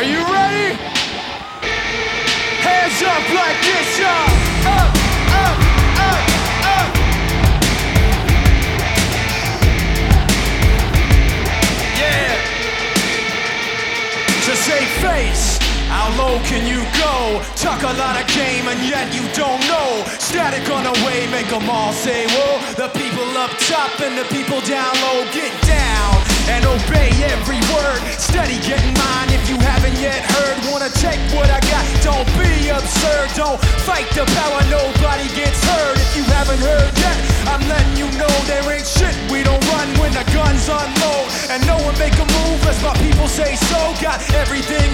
you ready? Hands up like this, y'all. Up, up, up, up. Yeah. Just say face. How low can you go? Talk a lot of game and yet you don't know. Static on the way, make them all say whoa. The people up top and the people down low, get down and obey every word. Steady getting mine if you haven't yet heard. Wanna take what I got, don't be absurd. Don't fight the power, nobody gets hurt. If you haven't heard yet, I'm letting you know there ain't shit. We don't run when the guns unload, and no one make a move as my people say so. Got everything